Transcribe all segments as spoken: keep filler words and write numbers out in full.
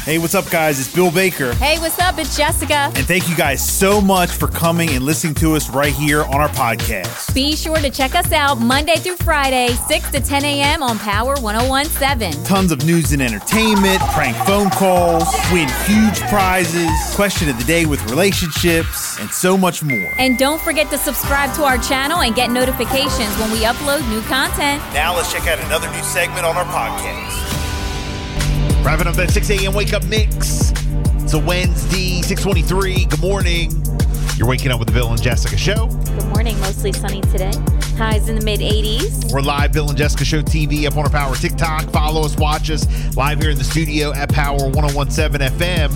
Hey, what's up, guys? It's Bill Baker. Hey, what's up? It's Jessica. And thank you guys so much for coming and listening to us right here on our podcast. Be sure to check us out Monday through Friday, six to ten a.m. on Power one oh one point seven. Tons of news and entertainment, prank phone calls, win huge prizes, question of the day with relationships, and so much more. And don't forget to subscribe to our channel and get notifications when we upload new content. Now let's check out another new segment on our podcast. Wrapping up that six a.m. wake up mix. It's a Wednesday, six twenty-three. Good morning. You're waking up with the Bill and Jessica Show. Good morning. Mostly sunny today. Highs in the mid eighties. We're live, Bill and Jessica Show T V up on our Power TikTok. Follow us, watch us live here in the studio at Power one oh one point seven F M.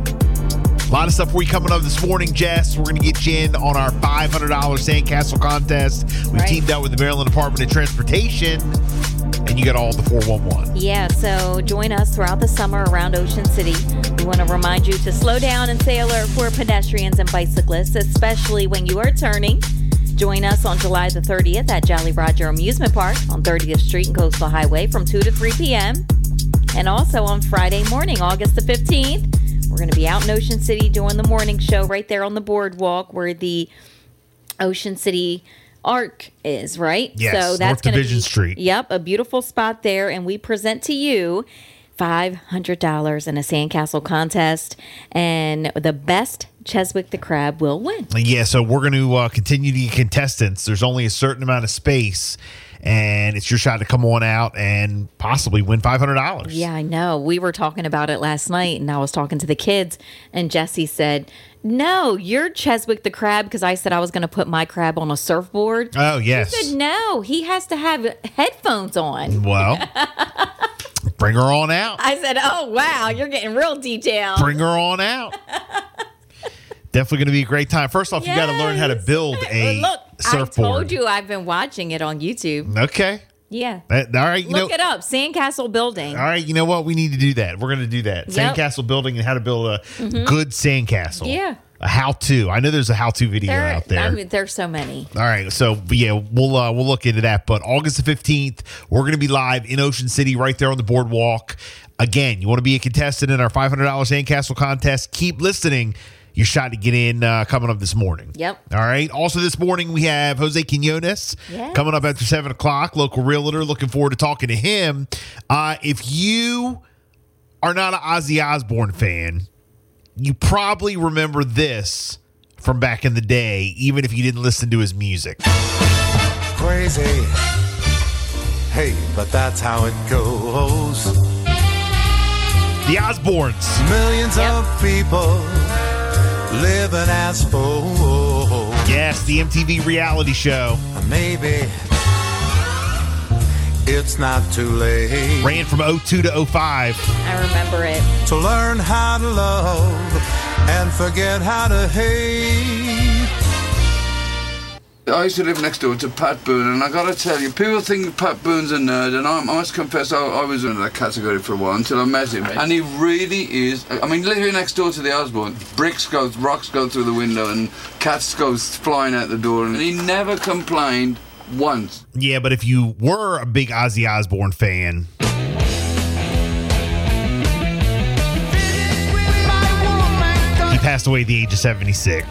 A lot of stuff for you coming up this morning, Jess. We're going to get you in on our five hundred dollars Sandcastle contest. We've right. teamed up with the Maryland Department of Transportation. And you got all the four one one. Yeah, so join us throughout the summer around Ocean City. We want to remind you to slow down and stay alert for pedestrians and bicyclists, especially when you are turning. Join us on July the thirtieth at Jolly Roger Amusement Park on thirtieth Street and Coastal Highway from two to three p.m. And also on Friday morning, August the fifteenth, we're going to be out in Ocean City doing the morning show right there on the boardwalk where the Ocean City Arc is, right? Yes, so that's North gonna Division be, Street. Yep, a beautiful spot there. And we present to you five hundred dollars in a Sandcastle contest. And the best Cheswick the Crab will win. Yeah, so we're going to uh, continue to get contestants. There's only a certain amount of space. And it's your shot to come on out and possibly win five hundred dollars. Yeah, I know. We were talking about it last night, and I was talking to the kids, and Jesse said, no, you're Cheswick the Crab, because I said I was going to put my crab on a surfboard. Oh, yes. He said, no, he has to have headphones on. Well, bring her on out. I said, oh, wow, you're getting real detailed. Bring her on out. Definitely going to be a great time. First off, Yes. you got to learn how to build a Look, surfboard. I told you I've been watching it on YouTube. Okay. Yeah. That, all right. You Look know, it up. Sandcastle building. All right. You know what? We need to do that. We're going to do that. Yep. Sandcastle building and how to build a mm-hmm. good sandcastle. Yeah. A how-to. I know there's a how-to video There, out there. I mean, there's so many. All right, so yeah, we'll uh, we'll look into that. But August the fifteenth, we're going to be live in Ocean City, right there on the boardwalk. Again, you want to be a contestant in our five hundred dollars Sandcastle contest? Keep listening. Your shot to get in uh, coming up this morning. Yep. All right. Also this morning we have Jose Quinones yes. coming up after seven o'clock. Local realtor. Looking forward to talking to him. Uh, if you are not an Ozzy Osbourne fan, you probably remember this from back in the day, even if you didn't listen to his music. Crazy. Hey, but that's how it goes. The Osbournes. Millions Yep. of people living as foes. Yes, the M T V reality show. Maybe it's not too late. Ran from oh two to oh five. I remember it. To learn how to love and forget how to hate. I used to live next door to Pat Boone, and I gotta tell you, people think Pat Boone's a nerd, and I, I must confess I, I was in that category for a while until I met him. And he really is. I mean, living next door to the Osbourne, bricks go, rocks go through the window, and cats go flying out the door, and he never complained once. Yeah, but if you were a big Ozzy Osbourne fan, he passed away at the age of seventy-six.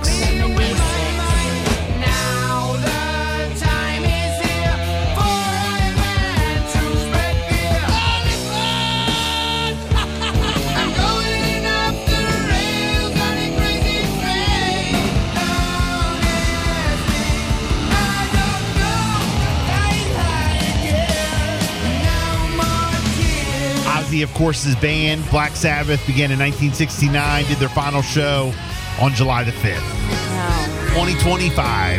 Of course, his band Black Sabbath began in nineteen sixty-nine, did their final show on July the fifth. Wow. twenty twenty-five.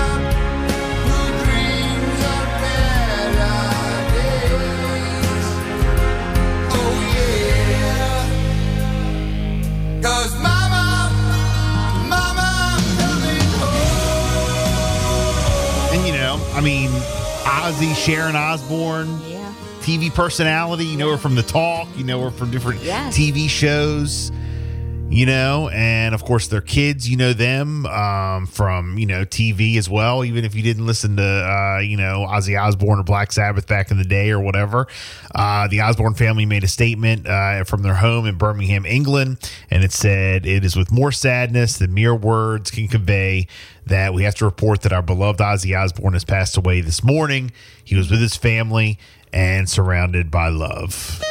And you know, I mean, Ozzy, Sharon Osbourne. Yeah. T V personality. You know her from The Talk. You know her from different Yes. T V shows. you know, and of course their kids, you know them um, from, you know, T V as well, even if you didn't listen to, uh, you know, Ozzy Osbourne or Black Sabbath back in the day or whatever. Uh, the Osbourne family made a statement uh, from their home in Birmingham, England, and it said, "It is with more sadness than mere words can convey that we have to report that our beloved Ozzy Osbourne has passed away this morning. He was with his family and surrounded by love."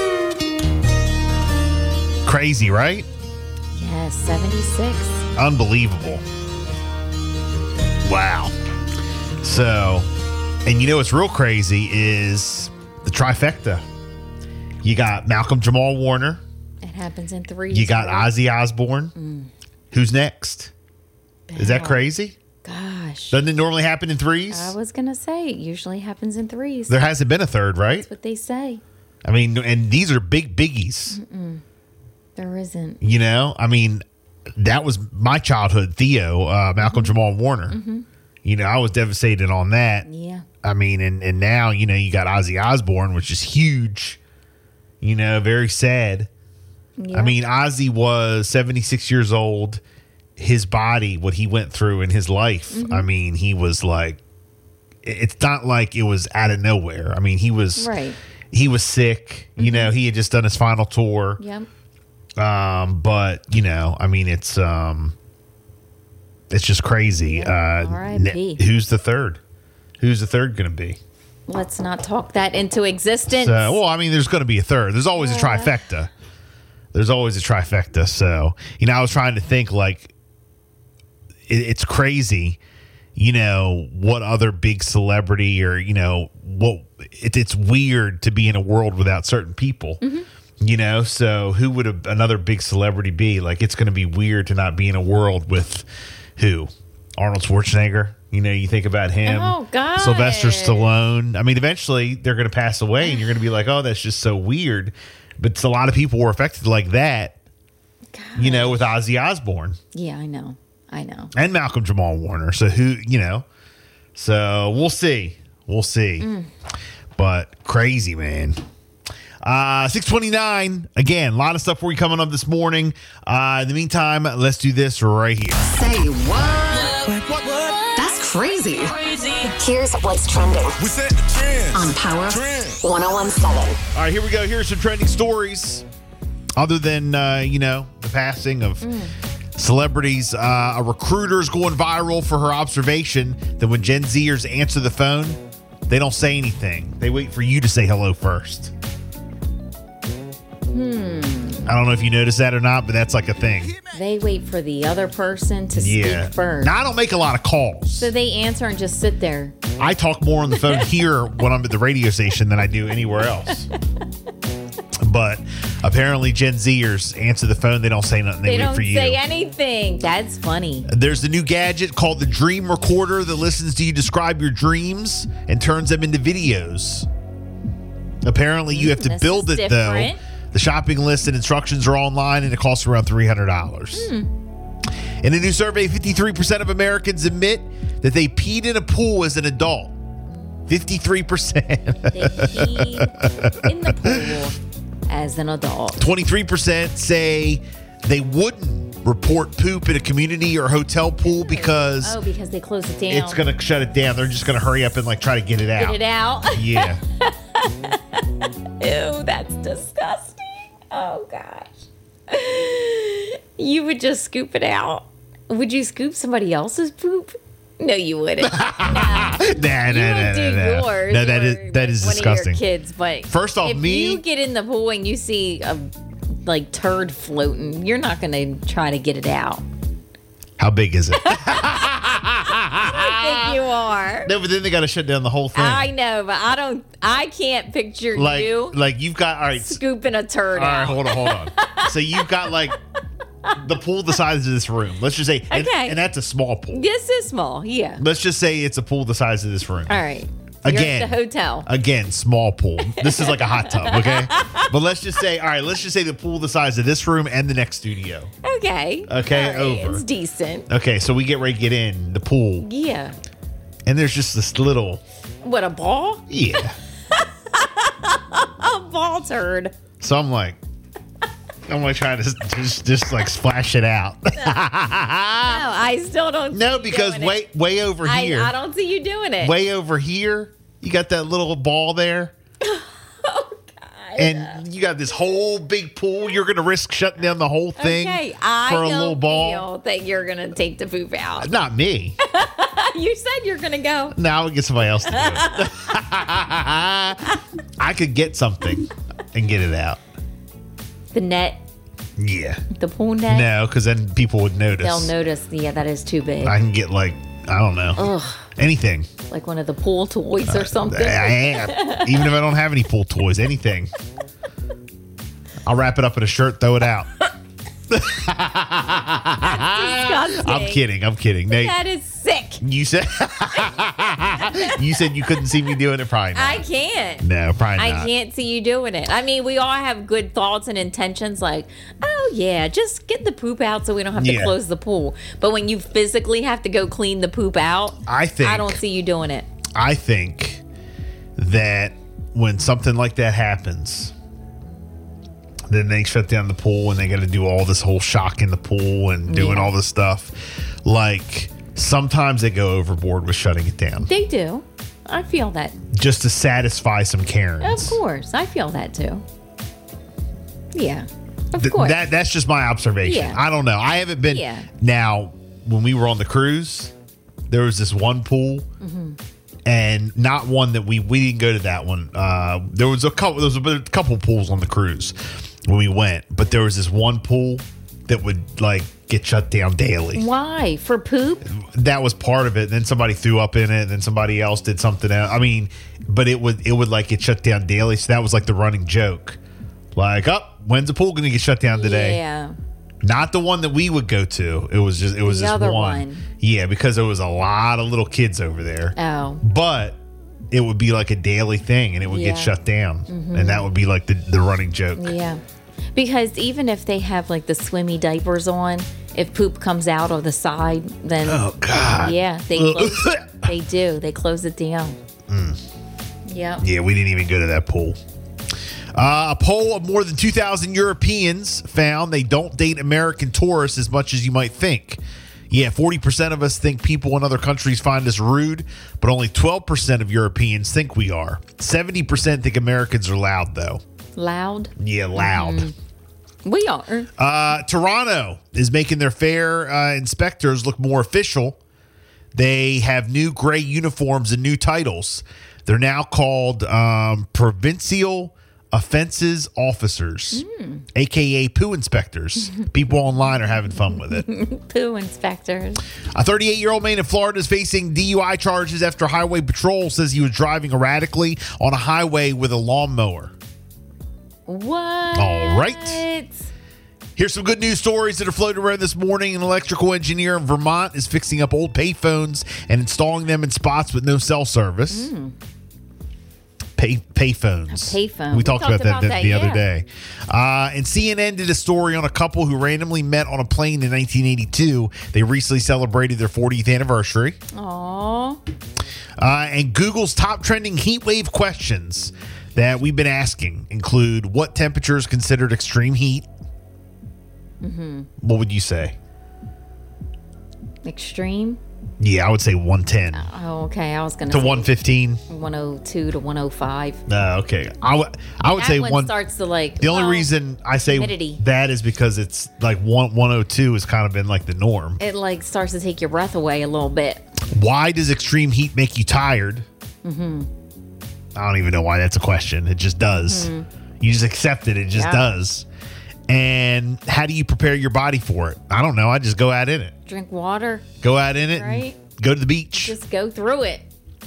Crazy, right? Yes, seventy-six. Unbelievable. Wow. So, and you know what's real crazy is the trifecta. You got Malcolm Jamal Warner. It happens in three. You got Ozzy Osbourne. Mm. Who's next? Is that crazy? Gosh. Doesn't it normally happen in threes? I was going to say, it usually happens in threes. There hasn't been a third, right? That's what they say. I mean, and these are big biggies. Mm-mm. There isn't. You know, I mean, that was my childhood Theo, uh, Malcolm mm-hmm. Jamal Warner. Mm-hmm. You know, I was devastated on that. Yeah. I mean, and, and now, you know, you got Ozzy Osbourne, which is huge. You know, very sad. Yeah. I mean, Ozzy was seventy-six years old. His body, what he went through in his life, mm-hmm. I mean, he was like, it's not like it was out of nowhere. I mean, he was, right. he was sick. Mm-hmm. You know, he had just done his final tour. Yep. Um, but you know, I mean, it's um, it's just crazy. Yeah. Uh, R I P Who's the third? Who's the third going to be? Let's not talk that into existence. So, well, I mean, there's going to be a third. There's always uh. a trifecta. There's always a trifecta. So, you know, I was trying to think like it, it's crazy. You know, what other big celebrity or you know what? It, it's weird to be in a world without certain people. Mm-hmm. You know, so who would a, another big celebrity be? Like, it's going to be weird to not be in a world with who? Arnold Schwarzenegger. You know, you think about him. Oh, God. Sylvester Stallone. I mean, eventually they're going to pass away and you're going to be like, oh, that's just so weird. But a lot of people were affected like that, gosh. You know, with Ozzy Osbourne. Yeah, I know. I know. And Malcolm Jamal Warner. So who, you know, so we'll see. We'll see. Mm. But crazy, man. Uh, six twenty-nine. Again, a lot of stuff for you coming up this morning. Uh, in the meantime, let's do this right here. Say what? What, what, what? That's crazy. crazy. Here's what's trending. We set the trend. On Power one oh one seven. All right, here we go. Here's some trending stories. Other than, uh, you know, the passing of mm. celebrities, uh, a recruiter's going viral for her observation that when Gen Zers answer the phone, they don't say anything. They wait for you to say hello first. Hmm. I don't know if you noticed that or not, but that's like a thing. They wait for the other person to yeah. speak first. Now, I don't make a lot of calls. So they answer and just sit there. I talk more on the phone here when I'm at the radio station than I do anywhere else. But apparently Gen Zers answer the phone. They don't say nothing. They, they wait don't for you. say anything. That's funny. There's the new gadget called the Dream Recorder that listens to you describe your dreams and turns them into videos. Apparently you have to this build it, different. though. The shopping list and instructions are online, and it costs around three hundred dollars. Hmm. In a new survey, fifty-three percent of Americans admit that they peed in a pool as an adult. fifty-three percent. They peed in the pool as an adult. twenty-three percent say they wouldn't report poop in a community or hotel pool because... Oh, because they close it down. It's going to shut it down. They're just going to hurry up and like try to get it out. Get it out? Yeah. Ew, that's disgusting. Oh, gosh. You would just scoop it out. Would you scoop somebody else's poop? No, you wouldn't. No. nah, nah, you nah, would nah, do nah. yours. No, that is that is one disgusting. Of your kids, but first off, if me. If you get in the pool and you see a like turd floating, you're not going to try to get it out. How big is it? I think you are. No, but then they got to shut down the whole thing. I know, but I don't. I can't picture like, you like you've got all right scooping a turd. All right, out. hold on, hold on. So you've got like the pool the size of this room. Let's just say, and, okay, and that's a small pool. This is small, yeah. Let's just say it's a pool the size of this room. All right. Again, You're at the hotel. Again, small pool. This is like a hot tub, okay? But let's just say, all right, let's just say the pool the size of this room and the next studio. Okay. Okay, right, over. It's decent. Okay, so we get ready to get in the pool. Yeah. And there's just this little... What, a ball? Yeah. A ball turd. So I'm like... I'm gonna try to just just like splash it out. No, I still don't. No, see you because doing way it. way over I, here, I don't see you doing it. way over here, you got that little ball there. Oh God. And you got this whole big pool. You're gonna risk shutting down the whole thing Okay, I for a don't little ball. feel that you're gonna take the poop out. Not me. You said you're gonna go. No, I would get somebody else to do it. I could get something and get it out. The net, Yeah. the pool net. No, because then people would notice. They'll notice. Yeah, that is too big. I can get like, I don't know. Ugh, Anything. like one of the pool toys or something. I am. Even if I don't have any pool toys, anything. I'll wrap it up in a shirt, throw it out. Disgusting. I'm kidding. I'm kidding. Nate, That is sick. you said you said you couldn't see me doing it. Probably not. I can't. No, probably I not. can't see you doing it. I mean, we all have good thoughts and intentions like, oh, yeah, just get the poop out so we don't have to Yeah. close the pool. But when you physically have to go clean the poop out, I think I don't see you doing it. I think that when something like that happens, then they shut down the pool and they got to do all this whole shock in the pool and doing Yeah. all this stuff. Like sometimes they go overboard with shutting it down They do. I feel that. just to satisfy some Karens. Of course. I feel that too. Yeah. Of Th- course. that that's just my observation. Yeah. I don't know. I haven't been. Yeah. Now, when we were on the cruise, there was this one pool, Mm-hmm. and not one that we we didn't go to that one. Uh, there was a couple. There was a, bit- a couple pools on the cruise when we went, but there was this one pool that would like get shut down daily. Why? For poop? That was part of it. Then somebody threw up in it. And then somebody else did something else. I mean, but it would it would like get shut down daily. So that was like the running joke. Like, oh, when's the pool going to get shut down today? Yeah. Not the one that we would go to. It was just it was The just other one. one. Yeah, because there was a lot of little kids over there. Oh. But it would be like a daily thing, and it would Yeah. get shut down, and that would be like the the running joke. Yeah. Because even if they have like the swimmy diapers on, if poop comes out of the side, then Oh God. yeah, they Ugh. close, they do. They close it down. Yep. Yeah, we didn't even go to that pool. Uh, a poll of more than two thousand Europeans found they don't date American tourists as much as you might think. Yeah, forty percent of us think people in other countries find us rude, but only twelve percent of Europeans think we are. seventy percent think Americans are loud, though. Loud. Yeah, loud. We are. Uh, Toronto is making their fair uh, inspectors look more official. They have new gray uniforms and new titles. They're now called um, Provincial Offenses Officers, a k a poo inspectors. People online are having fun with it. Poo inspectors. A thirty-eight-year-old man in Florida is facing D U I charges after Highway Patrol says he was driving erratically on a highway with a lawnmower. What? All right. Here's some good news stories that are floating around this morning. An electrical engineer in Vermont is fixing up old payphones and installing them in spots with no cell service. Mm. Pay payphones. A payphone. We, We talked, talked about that, about the, that, the other yeah. day. Uh, and C N N did a story on a couple who randomly met on a plane in nineteen eighty-two. They recently celebrated their fortieth anniversary. Aw. Uh, and Google's top trending heat wave questions that we've been asking include what temperature is considered extreme heat? Mm-hmm. What would you say? Extreme? Yeah, I would say one ten Oh, okay. I was going to say one fifteen. one oh two to one oh five. Uh, okay. I would I would That say one, one. starts to like. The only well, reason I say humidity. that is because it's like one, 102 has kind of been like the norm. It like starts to take your breath away a little bit. Why does extreme heat make you tired? Mm-hmm. I don't even know why that's a question. It just does. You just accept it. It just Yeah. does. And how do you prepare your body for it? I don't know. I just go out in it. Drink water. Go out in it. Right. And go to the beach. Just go through it.